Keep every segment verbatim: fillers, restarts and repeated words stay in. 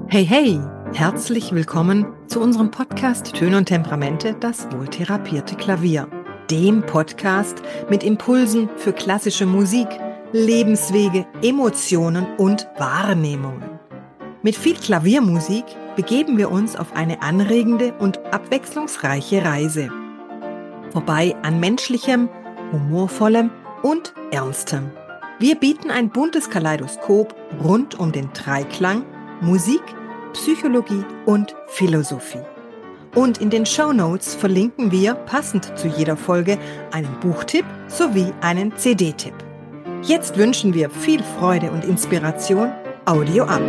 Hey, hey, herzlich willkommen zu unserem Podcast Töne und Temperamente, das wohltherapierte Klavier. Dem Podcast mit Impulsen für klassische Musik, Lebenswege, Emotionen und Wahrnehmungen. Mit viel Klaviermusik begeben wir uns auf eine anregende und abwechslungsreiche Reise. Vorbei an menschlichem, humorvollem und ernstem. Wir bieten ein buntes Kaleidoskop rund um den Dreiklang Musik, Psychologie und Philosophie. Und in den Shownotes verlinken wir passend zu jeder Folge einen Buchtipp sowie einen C D-Tipp. Jetzt wünschen wir viel Freude und Inspiration. Audio ab!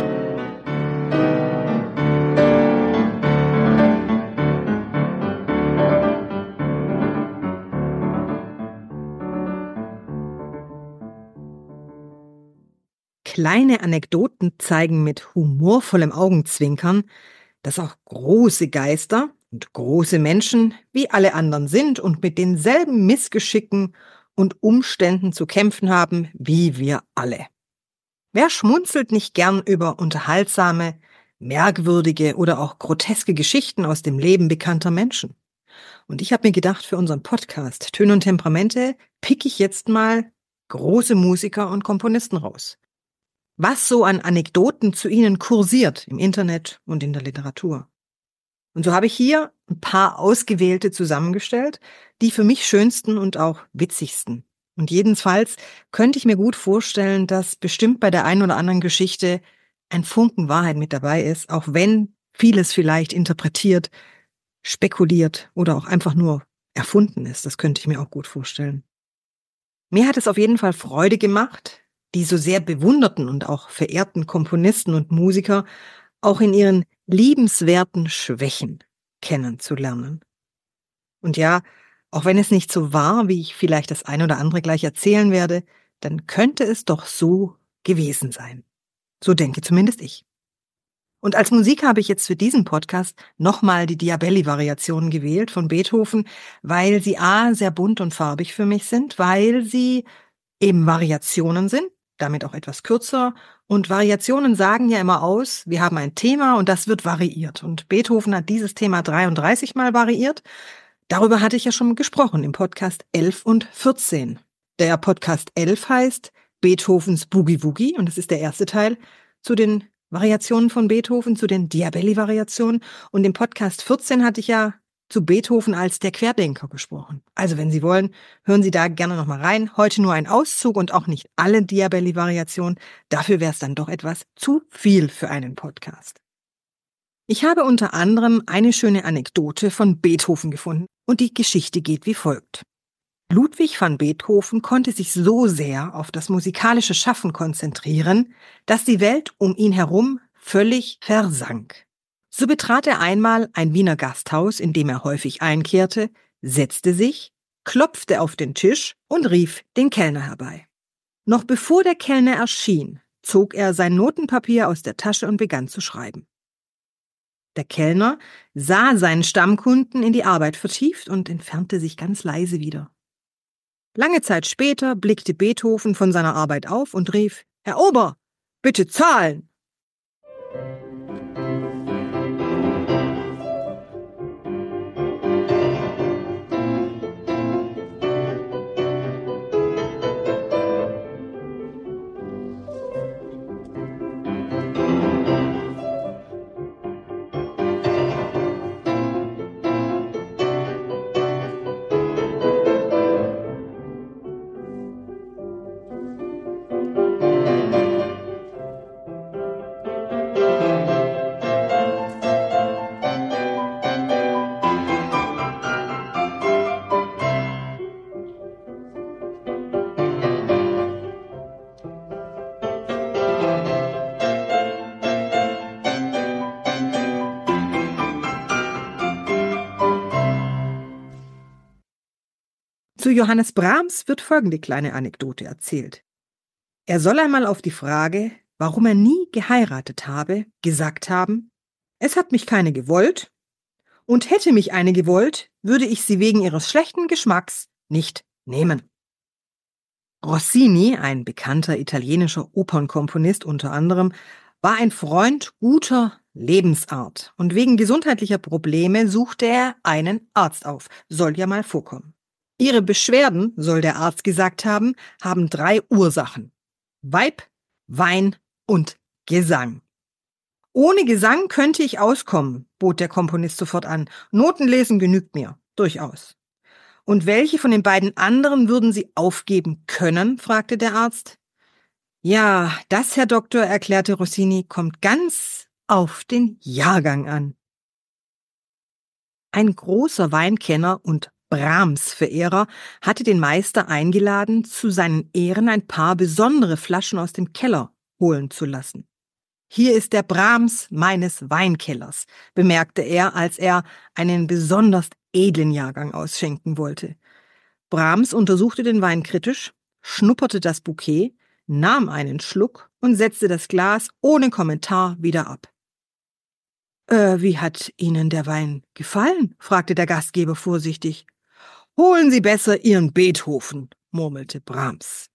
Kleine Anekdoten zeigen mit humorvollem Augenzwinkern, dass auch große Geister und große Menschen wie alle anderen sind und mit denselben Missgeschicken und Umständen zu kämpfen haben wie wir alle. Wer schmunzelt nicht gern über unterhaltsame, merkwürdige oder auch groteske Geschichten aus dem Leben bekannter Menschen? Und ich habe mir gedacht, für unseren Podcast Töne und Temperamente pick ich jetzt mal große Musiker und Komponisten raus. Was so an Anekdoten zu ihnen kursiert im Internet und in der Literatur. Und so habe ich hier ein paar ausgewählte zusammengestellt, die für mich schönsten und auch witzigsten. Und jedenfalls könnte ich mir gut vorstellen, dass bestimmt bei der einen oder anderen Geschichte ein Funken Wahrheit mit dabei ist, auch wenn vieles vielleicht interpretiert, spekuliert oder auch einfach nur erfunden ist. Das könnte ich mir auch gut vorstellen. Mir hat es auf jeden Fall Freude gemacht, die so sehr bewunderten und auch verehrten Komponisten und Musiker auch in ihren liebenswerten Schwächen kennenzulernen. Und ja, auch wenn es nicht so war, wie ich vielleicht das ein oder andere gleich erzählen werde, dann könnte es doch so gewesen sein. So denke zumindest ich. Und als Musik habe ich jetzt für diesen Podcast nochmal die Diabelli-Variationen gewählt von Beethoven, weil sie a. sehr bunt und farbig für mich sind, weil sie eben Variationen sind, damit auch etwas kürzer. Und Variationen sagen ja immer aus, wir haben ein Thema und das wird variiert. Und Beethoven hat dieses Thema dreiunddreißig Mal variiert. Darüber hatte ich ja schon gesprochen im Podcast elf und vierzehn. Der Podcast elf heißt Beethovens Boogie Woogie und das ist der erste Teil zu den Variationen von Beethoven, zu den Diabelli-Variationen. Und im Podcast vierzehn hatte ich ja zu Beethoven als der Querdenker gesprochen. Also wenn Sie wollen, hören Sie da gerne nochmal rein. Heute nur ein Auszug und auch nicht alle Diabelli-Variationen. Dafür wäre es dann doch etwas zu viel für einen Podcast. Ich habe unter anderem eine schöne Anekdote von Beethoven gefunden und die Geschichte geht wie folgt. Ludwig van Beethoven konnte sich so sehr auf das musikalische Schaffen konzentrieren, dass die Welt um ihn herum völlig versank. So betrat er einmal ein Wiener Gasthaus, in dem er häufig einkehrte, setzte sich, klopfte auf den Tisch und rief den Kellner herbei. Noch bevor der Kellner erschien, zog er sein Notenpapier aus der Tasche und begann zu schreiben. Der Kellner sah seinen Stammkunden in die Arbeit vertieft und entfernte sich ganz leise wieder. Lange Zeit später blickte Beethoven von seiner Arbeit auf und rief: »Herr Ober, bitte zahlen!« Zu Johannes Brahms wird folgende kleine Anekdote erzählt. Er soll einmal auf die Frage, warum er nie geheiratet habe, gesagt haben: »Es hat mich keine gewollt, und hätte mich eine gewollt, würde ich sie wegen ihres schlechten Geschmacks nicht nehmen.« Rossini, ein bekannter italienischer Opernkomponist unter anderem, war ein Freund guter, Lebensart und wegen gesundheitlicher Probleme suchte er einen Arzt auf. Soll ja mal vorkommen. Ihre Beschwerden, soll der Arzt gesagt haben, haben drei Ursachen: Weib, Wein und Gesang. Ohne Gesang könnte ich auskommen, bot der Komponist sofort an. Notenlesen genügt mir, durchaus. Und welche von den beiden anderen würden Sie aufgeben können? Fragte der Arzt. Ja, das, Herr Doktor, erklärte Rossini, kommt ganz auf den Jahrgang an. Ein großer Weinkenner und Brahms-Verehrer hatte den Meister eingeladen, zu seinen Ehren ein paar besondere Flaschen aus dem Keller holen zu lassen. Hier ist der Brahms meines Weinkellers, bemerkte er, als er einen besonders edlen Jahrgang ausschenken wollte. Brahms untersuchte den Wein kritisch, schnupperte das Bouquet, nahm einen Schluck und setzte das Glas ohne Kommentar wieder ab. Äh, wie hat Ihnen der Wein gefallen? Fragte der Gastgeber vorsichtig. Holen Sie besser Ihren Beethoven, murmelte Brahms.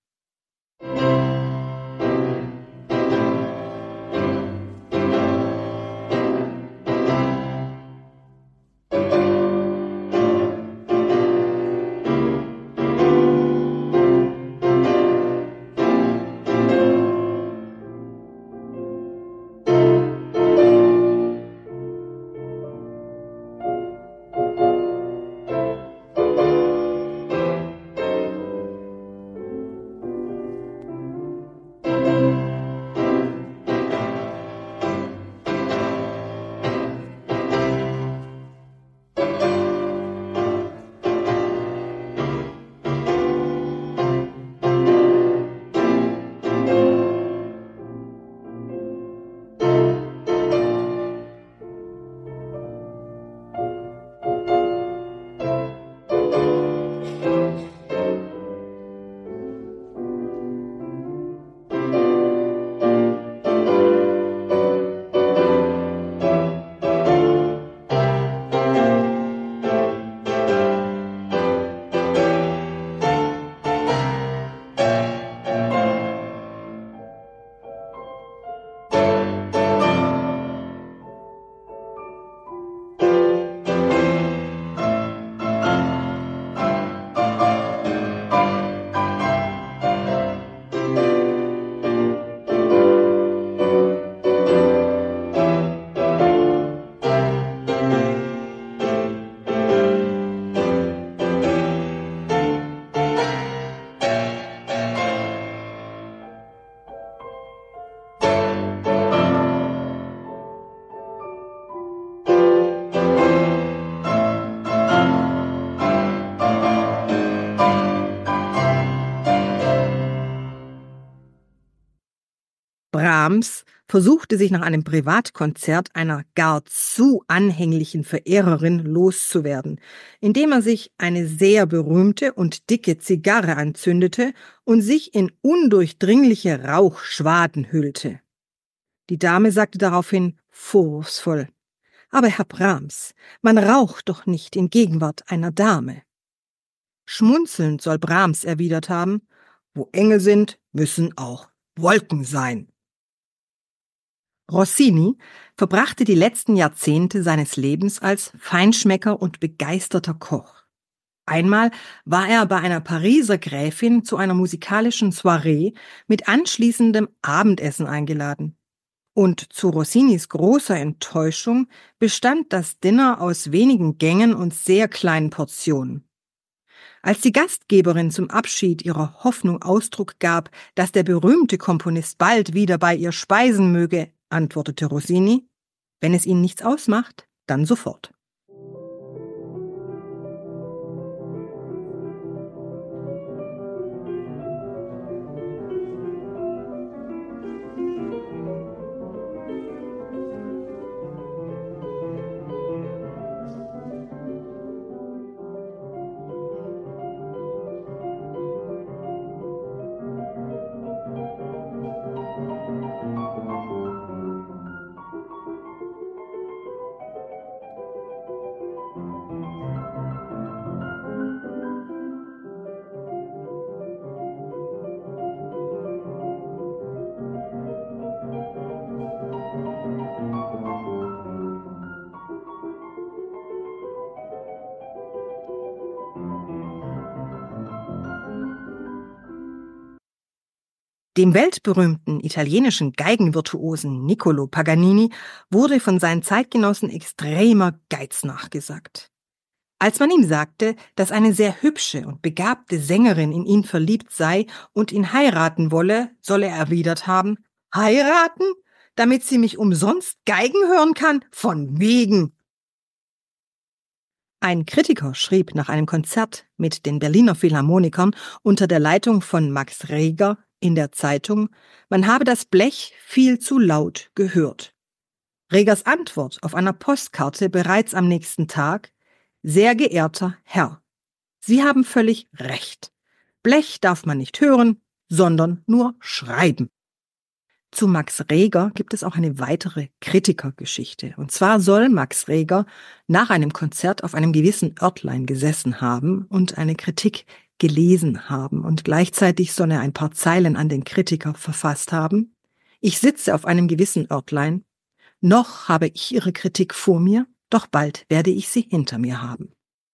Brahms versuchte sich nach einem Privatkonzert einer gar zu anhänglichen Verehrerin loszuwerden, indem er sich eine sehr berühmte und dicke Zigarre anzündete und sich in undurchdringliche Rauchschwaden hüllte. Die Dame sagte daraufhin vorwurfsvoll: »Aber Herr Brahms, man raucht doch nicht in Gegenwart einer Dame.« Schmunzelnd soll Brahms erwidert haben: »Wo Engel sind, müssen auch Wolken sein.« Rossini verbrachte die letzten Jahrzehnte seines Lebens als Feinschmecker und begeisterter Koch. Einmal war er bei einer Pariser Gräfin zu einer musikalischen Soiree mit anschließendem Abendessen eingeladen. Und zu Rossinis großer Enttäuschung bestand das Dinner aus wenigen Gängen und sehr kleinen Portionen. Als die Gastgeberin zum Abschied ihrer Hoffnung Ausdruck gab, dass der berühmte Komponist bald wieder bei ihr speisen möge, antwortete Rossini: »Wenn es Ihnen nichts ausmacht, dann sofort.« Dem weltberühmten italienischen Geigenvirtuosen Niccolò Paganini wurde von seinen Zeitgenossen extremer Geiz nachgesagt. Als man ihm sagte, dass eine sehr hübsche und begabte Sängerin in ihn verliebt sei und ihn heiraten wolle, solle er erwidert haben: »Heiraten? Damit sie mich umsonst Geigen hören kann? Von wegen!« Ein Kritiker schrieb nach einem Konzert mit den Berliner Philharmonikern unter der Leitung von Max Reger in der Zeitung, man habe das Blech viel zu laut gehört. Regers Antwort auf einer Postkarte bereits am nächsten Tag: »Sehr geehrter Herr, Sie haben völlig recht. Blech darf man nicht hören, sondern nur schreiben.« Zu Max Reger gibt es auch eine weitere Kritikergeschichte. Und zwar soll Max Reger nach einem Konzert auf einem gewissen Örtlein gesessen haben und eine Kritik gelesen haben. Und gleichzeitig soll er ein paar Zeilen an den Kritiker verfasst haben. »Ich sitze auf einem gewissen Örtlein. Noch habe ich Ihre Kritik vor mir, doch bald werde ich sie hinter mir haben.«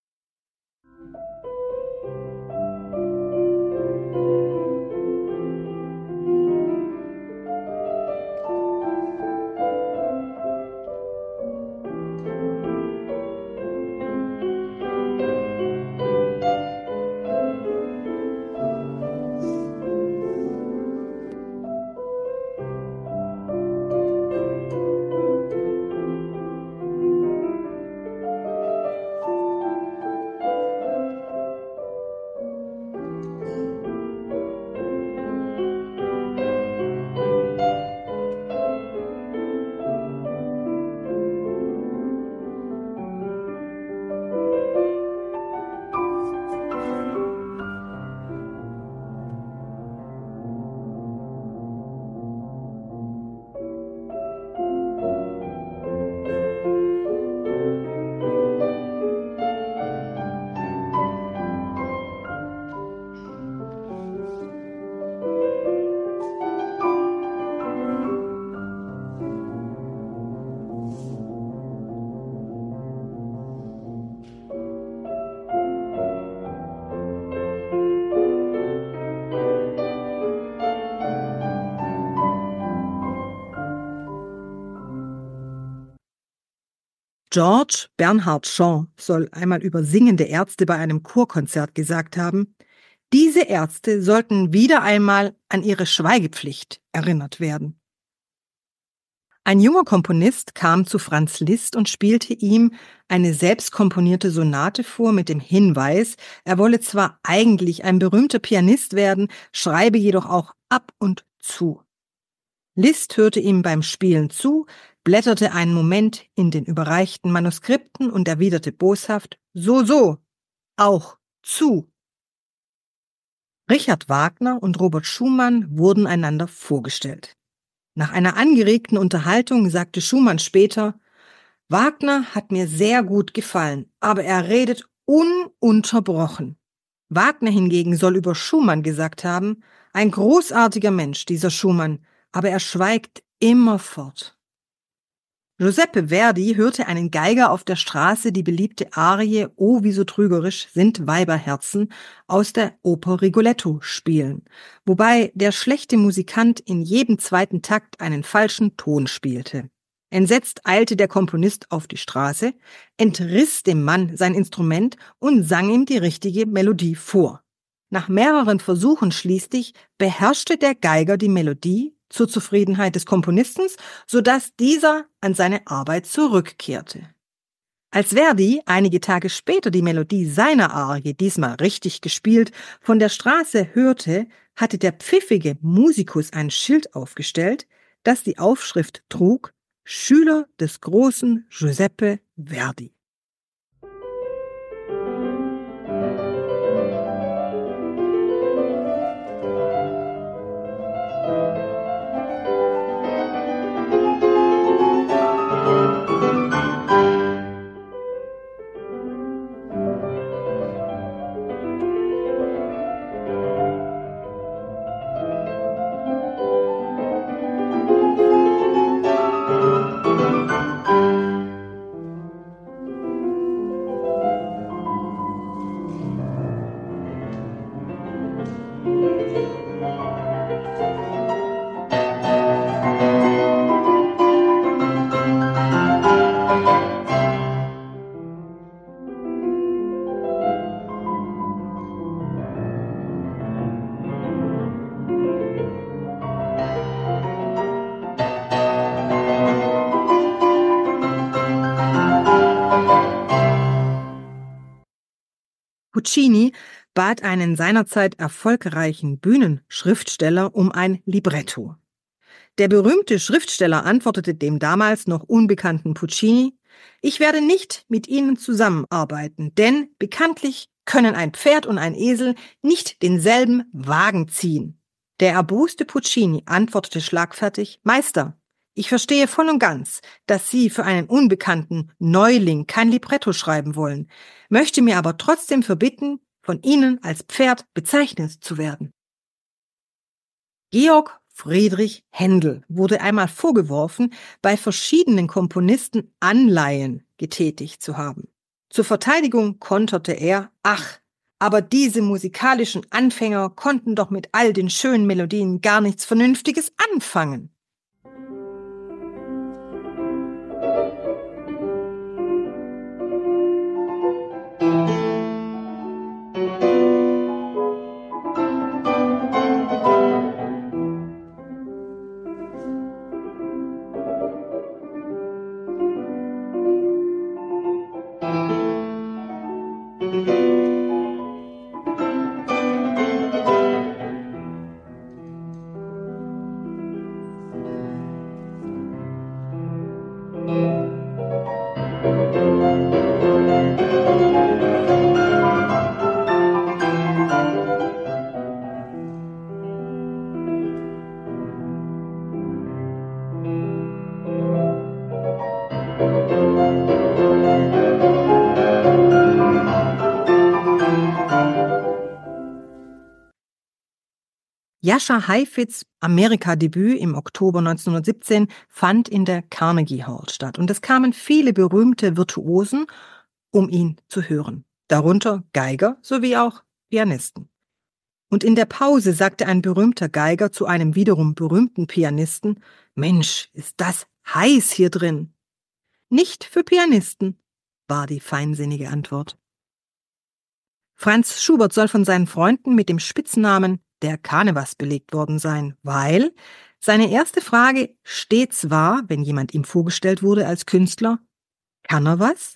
George Bernhard Shaw soll einmal über singende Ärzte bei einem Chorkonzert gesagt haben: »Diese Ärzte sollten wieder einmal an ihre Schweigepflicht erinnert werden.« Ein junger Komponist kam zu Franz Liszt und spielte ihm eine selbst komponierte Sonate vor mit dem Hinweis, er wolle zwar eigentlich ein berühmter Pianist werden, schreibe jedoch auch ab und zu. Liszt hörte ihm beim Spielen zu, blätterte einen Moment in den überreichten Manuskripten und erwiderte boshaft: »So, so, auch zu.« Richard Wagner und Robert Schumann wurden einander vorgestellt. Nach einer angeregten Unterhaltung sagte Schumann später: »Wagner hat mir sehr gut gefallen, aber er redet ununterbrochen.« Wagner hingegen soll über Schumann gesagt haben: »Ein großartiger Mensch, dieser Schumann, aber er schweigt immerfort.« Giuseppe Verdi hörte einen Geiger auf der Straße die beliebte Arie »Oh, wie so trügerisch sind Weiberherzen« aus der Oper Rigoletto spielen, wobei der schlechte Musikant in jedem zweiten Takt einen falschen Ton spielte. Entsetzt eilte der Komponist auf die Straße, entriss dem Mann sein Instrument und sang ihm die richtige Melodie vor. Nach mehreren Versuchen schließlich beherrschte der Geiger die Melodie zur Zufriedenheit des Komponisten, sodass dieser an seine Arbeit zurückkehrte. Als Verdi einige Tage später die Melodie seiner Arie, diesmal richtig gespielt, von der Straße hörte, hatte der pfiffige Musikus ein Schild aufgestellt, das die Aufschrift trug: »Schüler des großen Giuseppe Verdi«. Puccini bat einen seinerzeit erfolgreichen Bühnenschriftsteller um ein Libretto. Der berühmte Schriftsteller antwortete dem damals noch unbekannten Puccini: „Ich werde nicht mit Ihnen zusammenarbeiten, denn bekanntlich können ein Pferd und ein Esel nicht denselben Wagen ziehen." Der erboste Puccini antwortete schlagfertig: „Meister, ich verstehe voll und ganz, dass Sie für einen unbekannten Neuling kein Libretto schreiben wollen, möchte mir aber trotzdem verbitten, von Ihnen als Pferd bezeichnet zu werden." Georg Friedrich Händel wurde einmal vorgeworfen, bei verschiedenen Komponisten Anleihen getätigt zu haben. Zur Verteidigung konterte er: „Ach, aber diese musikalischen Anfänger konnten doch mit all den schönen Melodien gar nichts Vernünftiges anfangen." Jascha Heifetz' Amerika-Debüt im Oktober neunzehnhundertsiebzehn fand in der Carnegie Hall statt und es kamen viele berühmte Virtuosen, um ihn zu hören, darunter Geiger sowie auch Pianisten. Und in der Pause sagte ein berühmter Geiger zu einem wiederum berühmten Pianisten: „Mensch, ist das heiß hier drin." „Nicht für Pianisten", war die feinsinnige Antwort. Franz Schubert soll von seinen Freunden mit dem Spitznamen der Kanevas belegt worden sein, weil seine erste Frage stets war, wenn jemand ihm vorgestellt wurde als Künstler: „Kann er was?"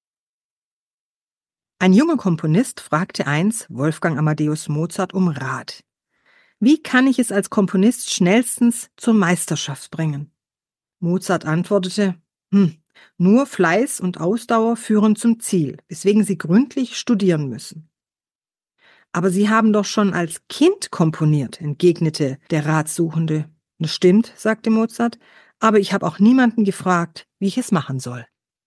Ein junger Komponist fragte einst Wolfgang Amadeus Mozart um Rat: „Wie kann ich es als Komponist schnellstens zur Meisterschaft bringen?" Mozart antwortete: „Hm, nur Fleiß und Ausdauer führen zum Ziel, weswegen Sie gründlich studieren müssen." „Aber Sie haben doch schon als Kind komponiert", entgegnete der Ratsuchende. „Das stimmt", sagte Mozart, „aber ich habe auch niemanden gefragt, wie ich es machen soll."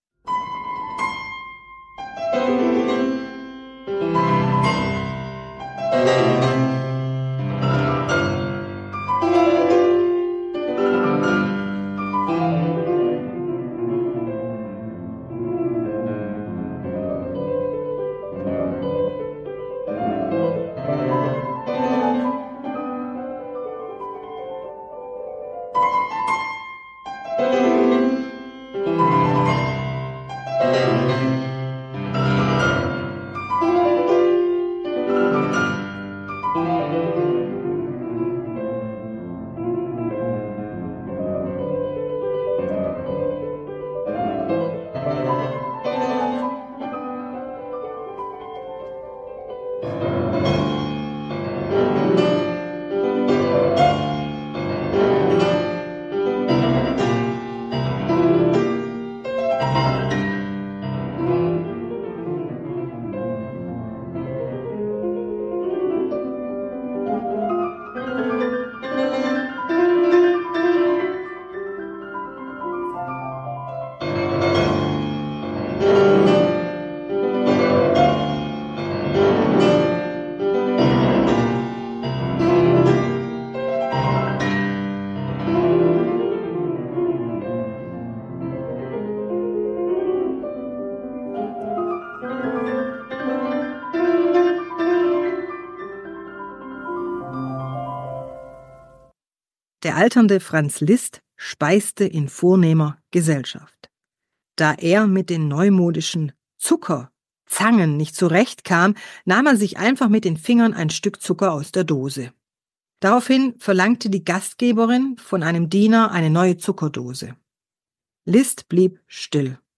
Der alternde Franz Liszt speiste in vornehmer Gesellschaft. Da er mit den neumodischen Zuckerzangen nicht zurechtkam, nahm er sich einfach mit den Fingern ein Stück Zucker aus der Dose. Daraufhin verlangte die Gastgeberin von einem Diener eine neue Zuckerdose. Liszt blieb still.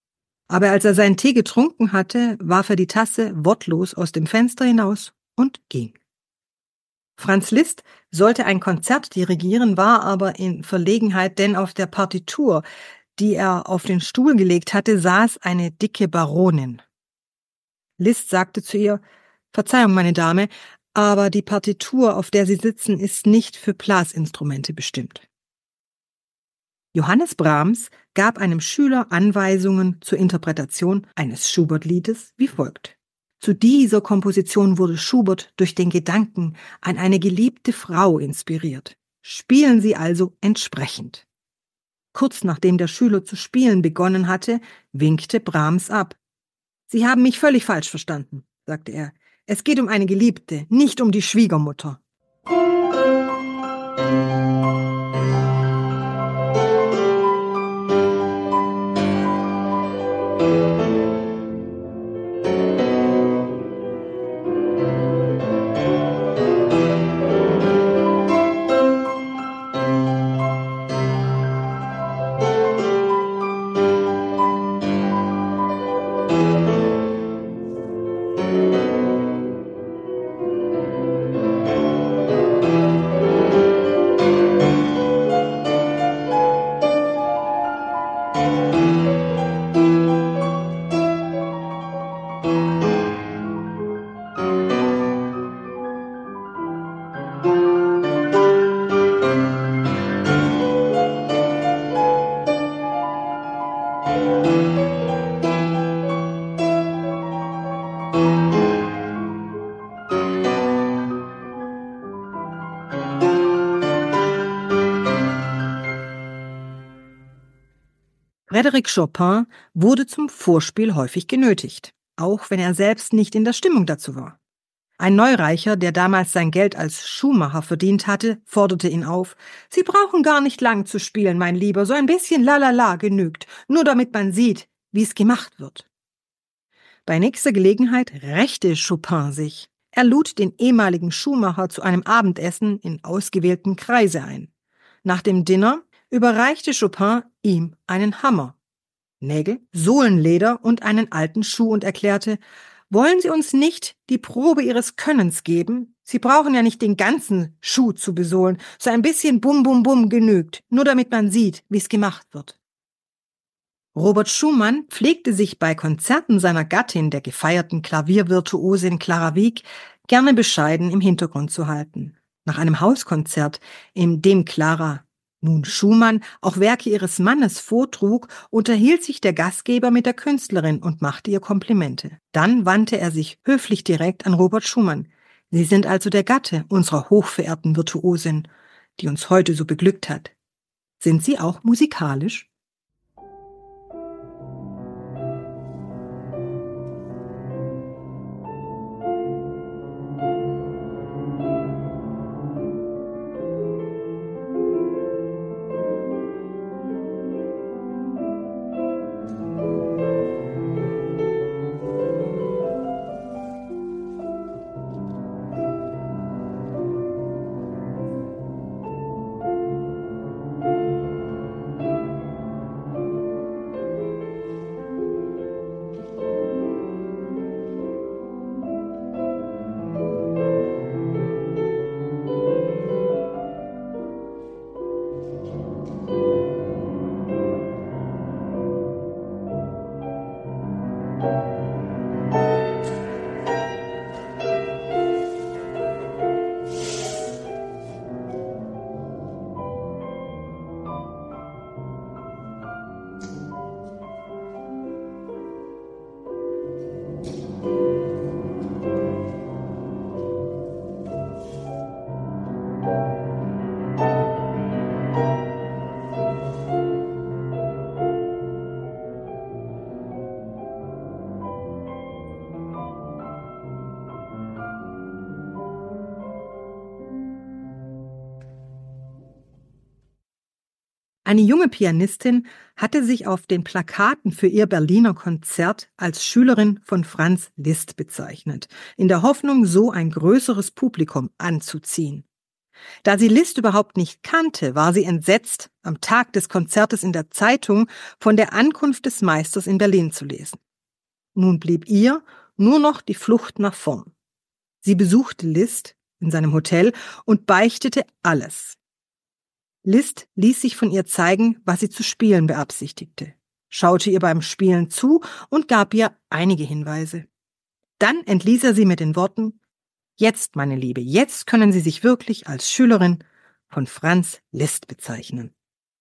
Aber als er seinen Tee getrunken hatte, warf er die Tasse wortlos aus dem Fenster hinaus und ging. Franz Liszt sollte ein Konzert dirigieren, war aber in Verlegenheit, denn auf der Partitur, die er auf den Stuhl gelegt hatte, saß eine dicke Baronin. Liszt sagte zu ihr: »Verzeihung, meine Dame, aber die Partitur, auf der Sie sitzen, ist nicht für Blasinstrumente bestimmt.« Johannes Brahms gab einem Schüler Anweisungen zur Interpretation eines Schubert-Liedes wie folgt. Zu dieser Komposition wurde Schubert durch den Gedanken an eine geliebte Frau inspiriert. Spielen Sie also entsprechend. Kurz nachdem der Schüler zu spielen begonnen hatte, winkte Brahms ab. »Sie haben mich völlig falsch verstanden«, sagte er. »Es geht um eine Geliebte, nicht um die Schwiegermutter.« Frédéric Chopin wurde zum Vorspiel häufig genötigt, auch wenn er selbst nicht in der Stimmung dazu war. Ein Neureicher, der damals sein Geld als Schuhmacher verdient hatte, forderte ihn auf: »Sie brauchen gar nicht lang zu spielen, mein Lieber, so ein bisschen Lalala genügt, nur damit man sieht, wie es gemacht wird.« Bei nächster Gelegenheit rächte Chopin sich. Er lud den ehemaligen Schuhmacher zu einem Abendessen in ausgewählten Kreise ein. Nach dem Dinner überreichte Chopin ihm einen Hammer, Nägel, Sohlenleder und einen alten Schuh und erklärte: »Wollen Sie uns nicht die Probe Ihres Könnens geben? Sie brauchen ja nicht den ganzen Schuh zu besohlen, so ein bisschen Bum Bum Bum genügt, nur damit man sieht, wie es gemacht wird.« Robert Schumann pflegte sich bei Konzerten seiner Gattin, der gefeierten Klaviervirtuosin Clara Wieck, gerne bescheiden im Hintergrund zu halten. Nach einem Hauskonzert, in dem Clara nun Schumann auch Werke ihres Mannes vortrug, unterhielt sich der Gastgeber mit der Künstlerin und machte ihr Komplimente. Dann wandte er sich höflich direkt an Robert Schumann. »Sie sind also der Gatte unserer hochverehrten Virtuosin, die uns heute so beglückt hat. Sind Sie auch musikalisch?« Eine junge Pianistin hatte sich auf den Plakaten für ihr Berliner Konzert als Schülerin von Franz Liszt bezeichnet, in der Hoffnung, so ein größeres Publikum anzuziehen. Da sie Liszt überhaupt nicht kannte, war sie entsetzt, am Tag des Konzertes in der Zeitung von der Ankunft des Meisters in Berlin zu lesen. Nun blieb ihr nur noch die Flucht nach vorn. Sie besuchte Liszt in seinem Hotel und beichtete alles. Liszt ließ sich von ihr zeigen, was sie zu spielen beabsichtigte, schaute ihr beim Spielen zu und gab ihr einige Hinweise. Dann entließ er sie mit den Worten: »Jetzt, meine Liebe, jetzt können Sie sich wirklich als Schülerin von Franz Liszt bezeichnen.«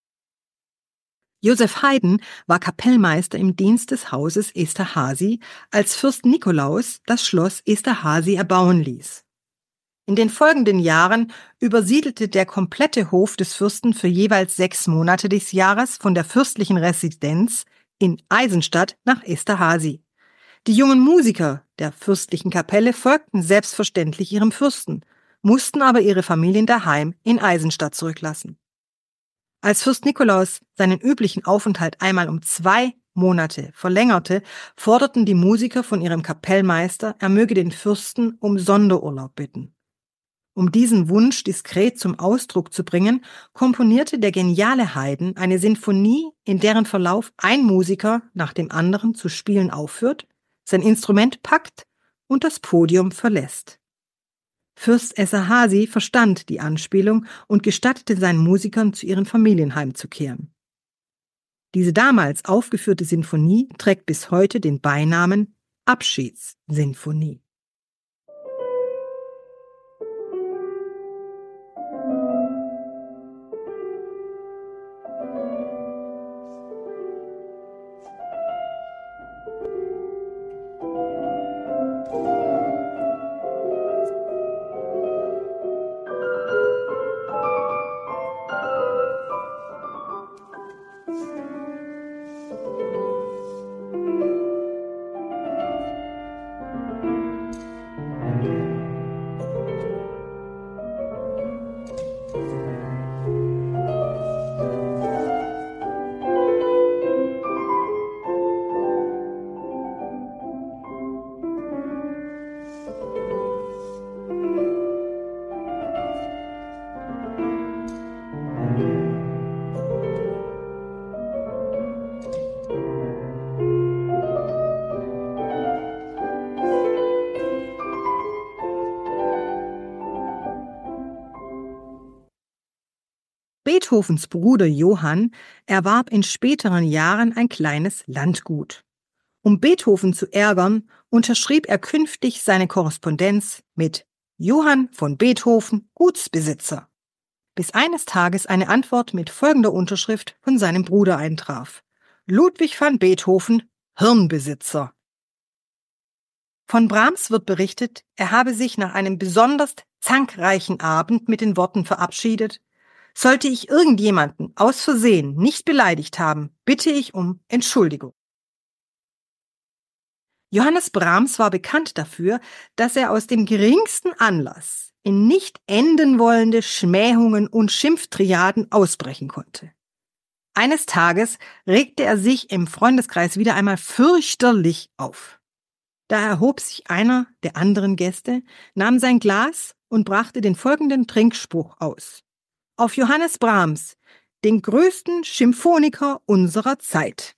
Joseph Haydn war Kapellmeister im Dienst des Hauses Esterházy, als Fürst Nikolaus das Schloss Esterházy erbauen ließ. In den folgenden Jahren übersiedelte der komplette Hof des Fürsten für jeweils sechs Monate des Jahres von der fürstlichen Residenz in Eisenstadt nach Esterházy. Die jungen Musiker der fürstlichen Kapelle folgten selbstverständlich ihrem Fürsten, mussten aber ihre Familien daheim in Eisenstadt zurücklassen. Als Fürst Nikolaus seinen üblichen Aufenthalt einmal um zwei Monate verlängerte, forderten die Musiker von ihrem Kapellmeister, er möge den Fürsten um Sonderurlaub bitten. Um diesen Wunsch diskret zum Ausdruck zu bringen, komponierte der geniale Haydn eine Sinfonie, in deren Verlauf ein Musiker nach dem anderen zu spielen aufhört, sein Instrument packt und das Podium verlässt. Fürst Esterházy verstand die Anspielung und gestattete seinen Musikern, zu ihren Familien heimzukehren. Diese damals aufgeführte Sinfonie trägt bis heute den Beinamen Abschiedssinfonie. Beethovens Bruder Johann erwarb in späteren Jahren ein kleines Landgut. Um Beethoven zu ärgern, unterschrieb er künftig seine Korrespondenz mit Johann von Beethoven, Gutsbesitzer, bis eines Tages eine Antwort mit folgender Unterschrift von seinem Bruder eintraf: Ludwig van Beethoven, Hirnbesitzer. Von Brahms wird berichtet, er habe sich nach einem besonders zankreichen Abend mit den Worten verabschiedet: Sollte ich irgendjemanden aus Versehen nicht beleidigt haben, bitte ich um Entschuldigung. Johannes Brahms war bekannt dafür, dass er aus dem geringsten Anlass in nicht enden wollende Schmähungen und Schimpftriaden ausbrechen konnte. Eines Tages regte er sich im Freundeskreis wieder einmal fürchterlich auf. Da erhob sich einer der anderen Gäste, nahm sein Glas und brachte den folgenden Trinkspruch aus: Auf Johannes Brahms, den größten Symphoniker unserer Zeit.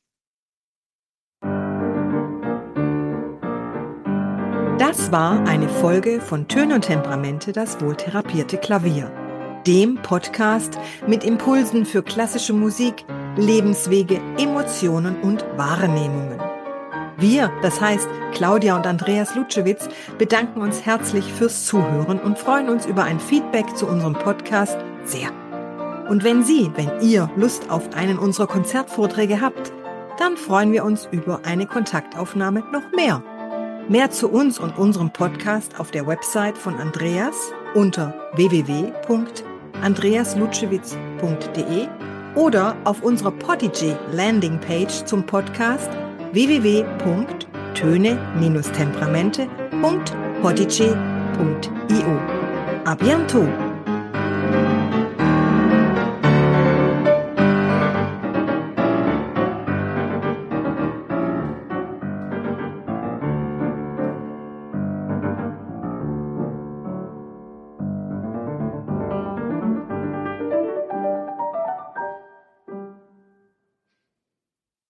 Das war eine Folge von Töne und Temperamente, das wohltherapierte Klavier, dem Podcast mit Impulsen für klassische Musik, Lebenswege, Emotionen und Wahrnehmungen. Wir, das heißt Claudia und Andreas Lutschewitz, bedanken uns herzlich fürs Zuhören und freuen uns über ein Feedback zu unserem Podcast sehr. Und wenn Sie, wenn ihr Lust auf einen unserer Konzertvorträge habt, dann freuen wir uns über eine Kontaktaufnahme noch mehr. Mehr zu uns und unserem Podcast auf der Website von Andreas unter w w w punkt andreas lutschewitz punkt d e oder auf unserer Podigy Landingpage zum Podcast w w w punkt töne Bindestrich temperamente punkt podigy punkt i o. A bientôt!